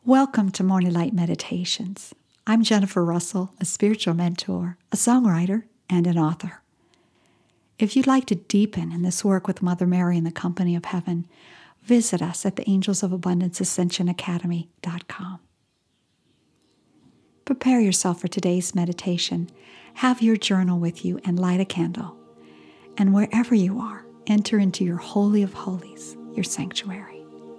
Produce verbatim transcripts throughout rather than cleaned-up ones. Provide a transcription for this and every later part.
Welcome to Morning Light Meditations. I'm Jennifer Russell, a spiritual mentor, a songwriter, and an author. If you'd like to deepen in this work with Mother Mary in the company of heaven, visit us at the Angels of Abundance Ascension Academy dot com. Prepare yourself for today's meditation. Have your journal with you and light a candle. And wherever you are, enter into your Holy of Holies, your sanctuary.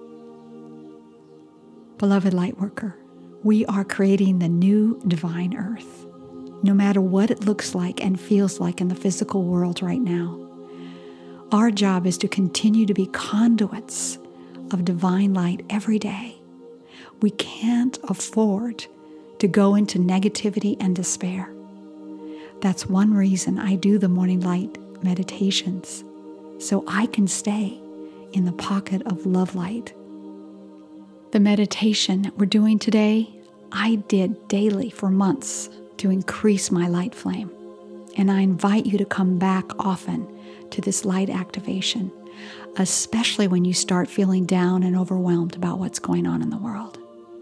Beloved Lightworker, we are creating the new divine earth, no matter what it looks like and feels like in the physical world right now. Our job is to continue to be conduits of divine light every day. We can't afford to go into negativity and despair. That's one reason I do the Morning Light meditations, so I can stay in the pocket of love light. The meditation we're doing today, I did daily for months to increase my light flame. And I invite you to come back often to this light activation, especially when you start feeling down and overwhelmed about what's going on in the world.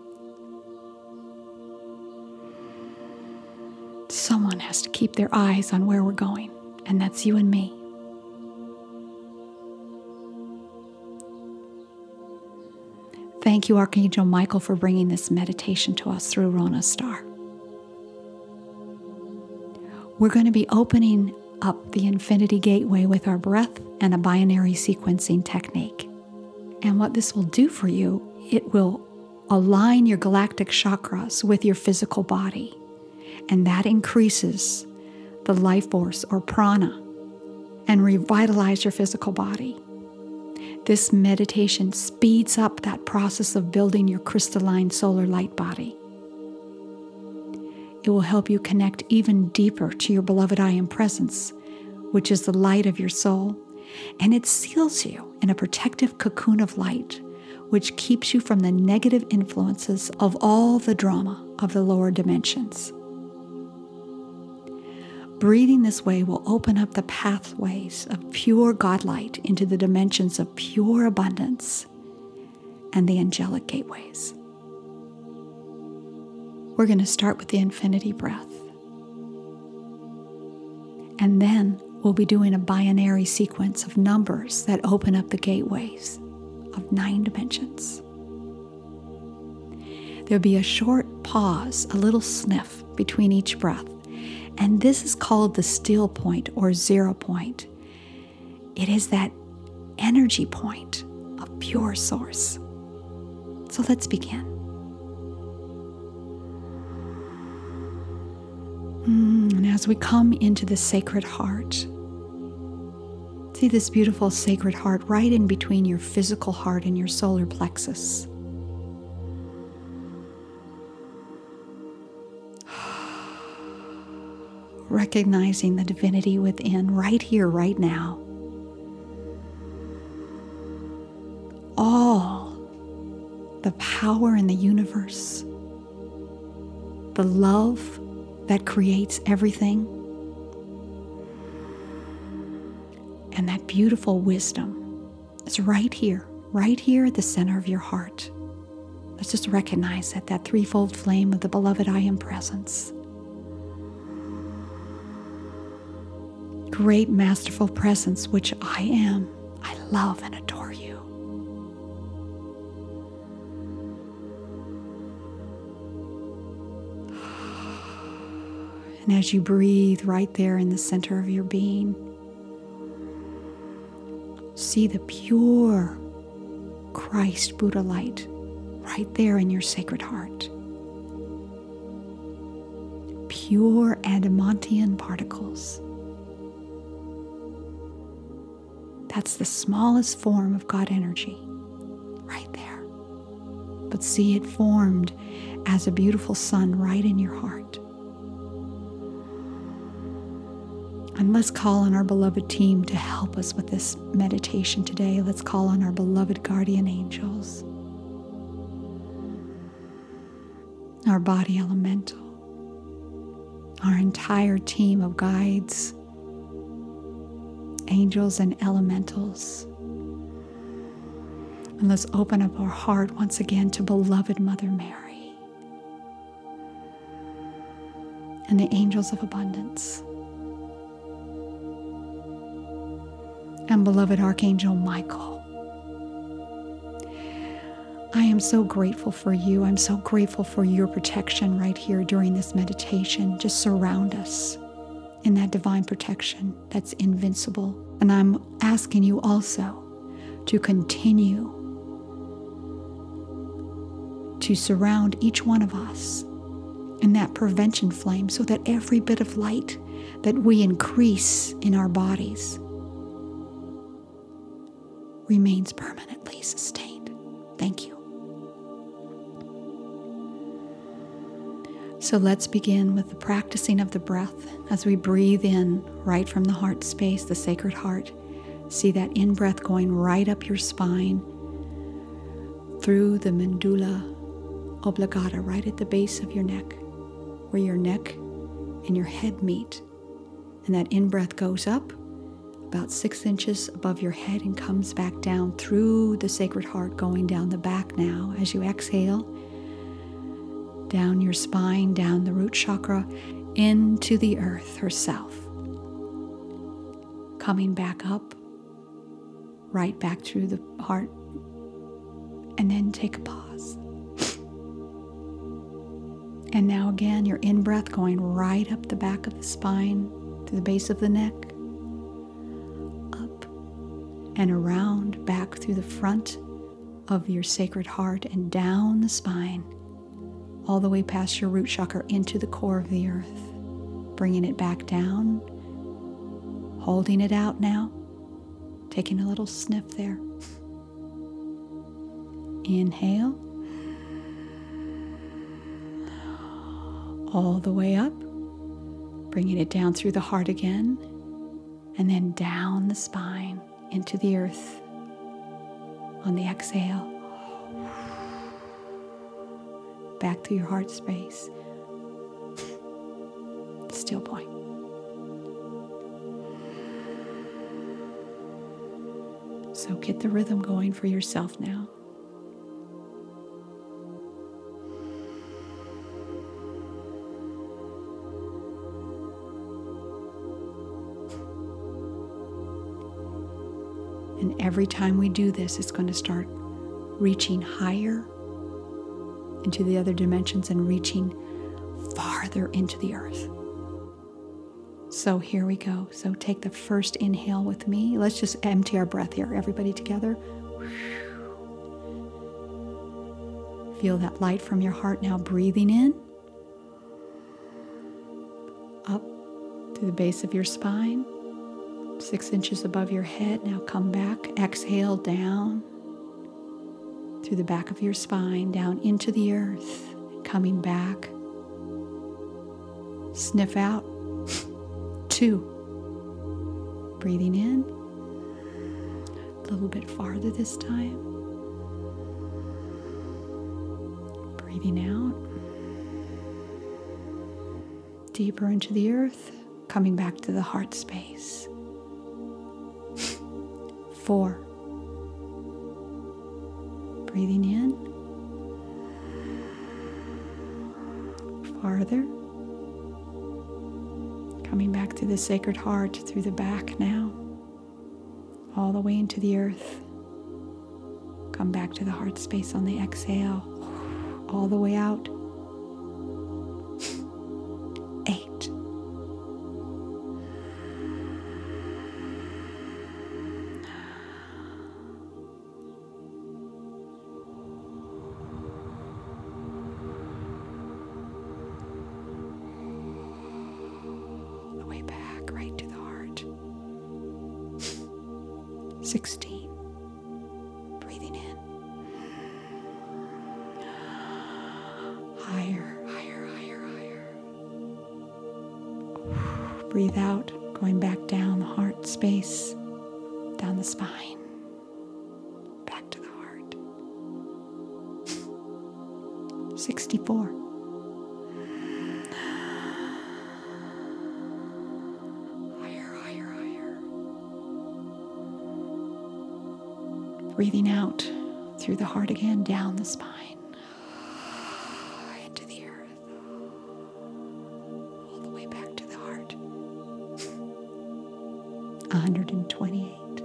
Someone has to keep their eyes on where we're going, and that's you and me. Thank you, Archangel Michael, for bringing this meditation to us through Rona's star. We're going to be opening up the infinity gateway with our breath and a binary sequencing technique. And what this will do for you, it will align your galactic chakras with your physical body. And that increases the life force or prana and revitalize your physical body. This meditation speeds up that process of building your crystalline solar light body. It will help you connect even deeper to your beloved I Am Presence, which is the light of your soul, and it seals you in a protective cocoon of light, which keeps you from the negative influences of all the drama of the lower dimensions. Breathing this way will open up the pathways of pure God light into the dimensions of pure abundance and the angelic gateways. We're going to start with the infinity breath. And then we'll be doing a binary sequence of numbers that open up the gateways of nine dimensions. There'll be a short pause, a little sniff between each breath. And this is called the still point or zero point. It is that energy point of pure source. So let's begin. Mm, and as we come into the sacred heart, see this beautiful sacred heart right in between your physical heart and your solar plexus. Recognizing the divinity within right here, right now. All the power in the universe, the love that creates everything, and that beautiful wisdom is right here, right here at the center of your heart. Let's just recognize that, that threefold flame of the beloved I Am Presence. Great masterful presence, which I am. I love and adore you. And as you breathe right there in the center of your being, see the pure Christ Buddha light right there in your sacred heart. Pure adamantium particles. That's the smallest form of God energy, right there. But see it formed as a beautiful sun right in your heart. And let's call on our beloved team to help us with this meditation today. Let's call on our beloved guardian angels, our body elemental, our entire team of guides, angels and elementals. And let's open up our heart once again to beloved Mother Mary and the angels of abundance and beloved Archangel Michael. I am so grateful for you. I'm so grateful for your protection right here during this meditation. Just surround us in that divine protection that's invincible. And I'm asking you also to continue to surround each one of us in that prevention flame so that every bit of light that we increase in our bodies remains permanently sustained. Thank you. So let's begin with the practicing of the breath as we breathe in right from the heart space, the sacred heart. See that in-breath going right up your spine through the medulla oblongata, right at the base of your neck, where your neck and your head meet. And that in-breath goes up about six inches above your head and comes back down through the sacred heart, going down the back now. As you exhale, down your spine, down the root chakra, into the earth herself. Coming back up, right back through the heart, and then take a pause. And now again, your in-breath going right up the back of the spine, to the base of the neck, up and around, back through the front of your sacred heart and down the spine, all the way past your root chakra into the core of the earth. Bringing it back down, holding it out now, taking a little sniff there. Inhale. All the way up, bringing it down through the heart again, and then down the spine into the earth on the exhale. Back to your heart space. Still point. So get the rhythm going for yourself now. And every time we do this, it's going to start reaching higher into the other dimensions and reaching farther into the earth. So here we go. So take the first inhale with me. Let's just empty our breath here. Everybody together. Feel that light from your heart now breathing in. Up to the base of your spine. Six inches above your head. Now come back. Exhale down through the back of your spine, down into the earth. Coming back. Sniff out. Two. Breathing in. A little bit farther this time. Breathing out. Deeper into the earth. Coming back to the heart space. Four. Breathing in. Farther. Coming back to the sacred heart through the back now. All the way into the earth. Come back to the heart space on the exhale. All the way out. Eight. Sixteen. Breathing in. Higher, higher, higher, higher. Breathe out, going back down the heart space, down the spine, back to the heart. Sixty-four. Breathing out, through the heart again, down the spine, into the earth, all the way back to the heart. one hundred twenty-eight.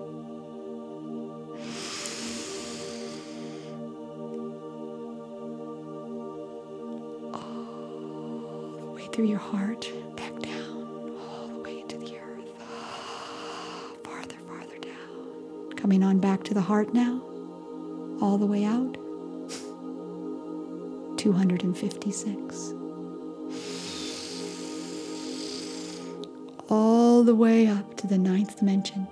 All the way through your heart, back down, all the way into the earth. Farther, farther down. Coming on back to the heart now, all the way out. two hundred fifty-six. All the way up to the ninth dimension.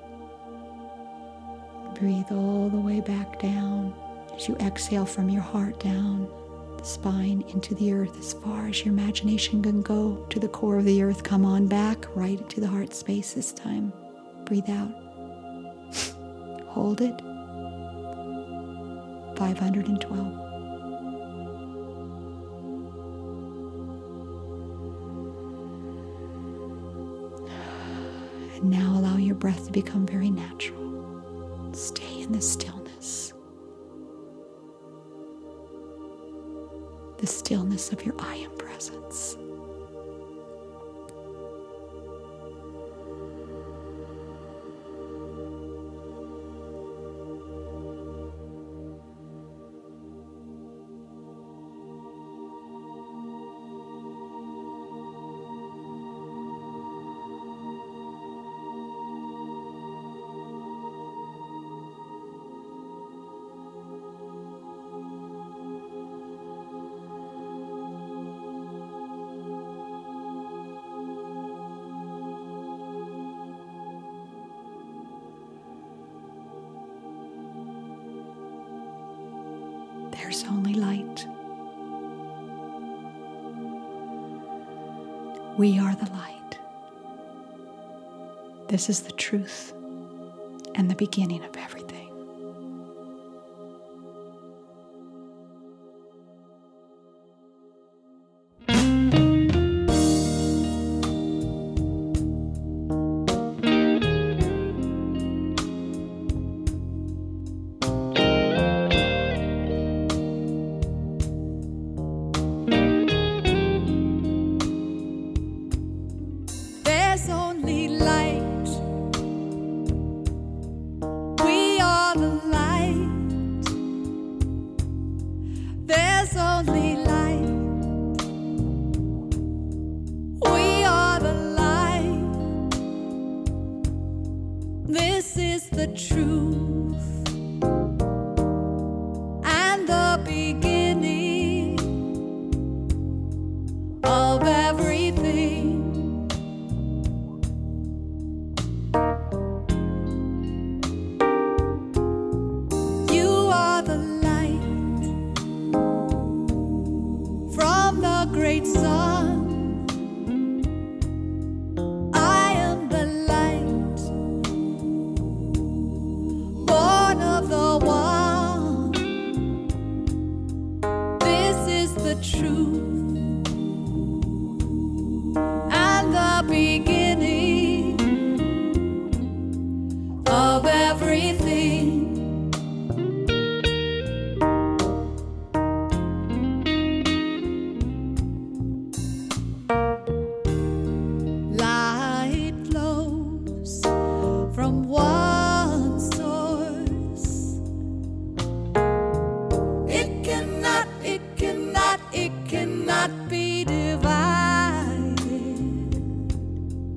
Breathe all the way back down as you exhale from your heart down the spine into the earth as far as your imagination can go to the core of the earth. Come on back right to the heart space this time. Breathe out. Hold it. five hundred twelve. And now allow your breath to become very natural. Stay in the stillness. The stillness of your I Am presence. There's only light. We are the light. This is the truth and the beginning of everything. This is the truth and the beginning of everything. You are the light from the great sun. Truth and the beginning of everything. Light flows from one source. It cannot, it cannot, it cannot be divided.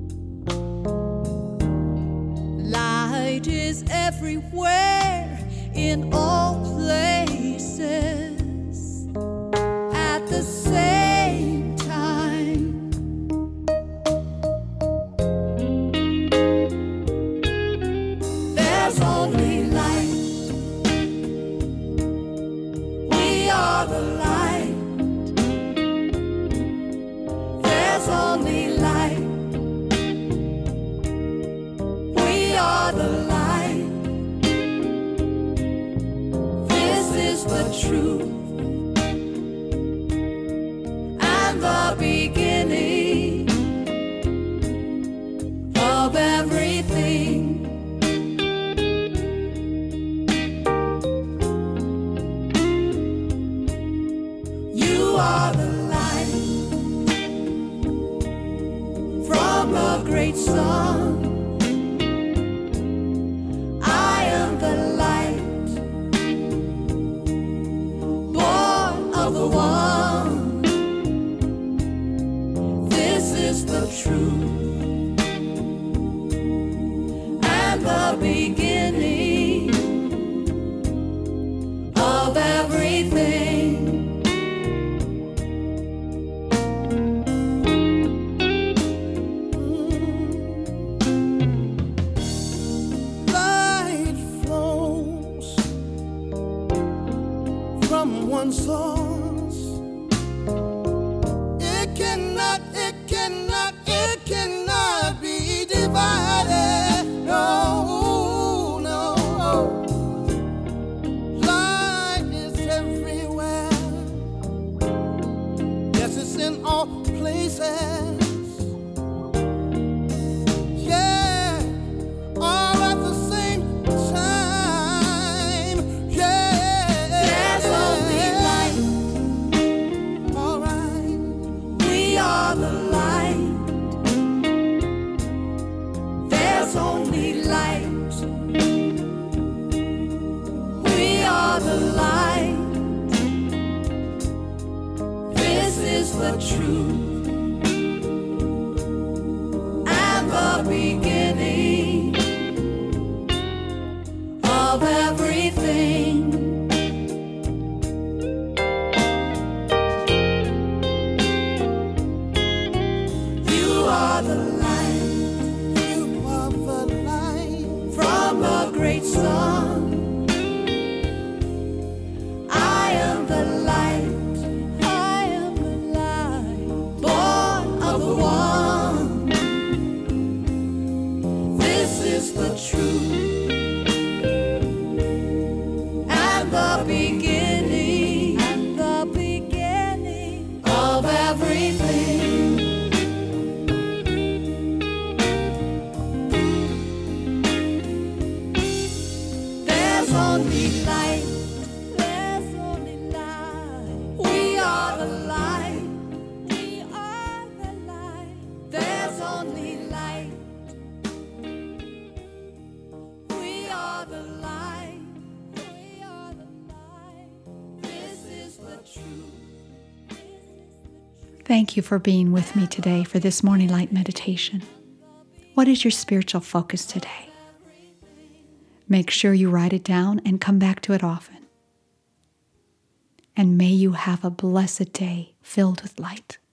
You are the light from the great sun. I am the light, born of the one. This is the truth and the beginning of everything. Light flows from one source. It cannot, it cannot, it cannot be divided. No, no. Light is everywhere. Yes, it's in all places. Yeah, all at the same time. Yeah, There's only light. all right. We are the light. There's only light. We are the light. This is the truth and the beginning of everything. You are the light You are the light. from the great sun. I am the light. I am the light, born of the one. This is the truth and the beginning and the beginning of everything. There's only light. There's only light. We are the light. We are the light. There's only light. We are the light. We are the light. This is the truth. Thank you for being with me today for this morning light meditation. What is your spiritual focus today? Make sure you write it down and come back to it often. And may you have a blessed day filled with light.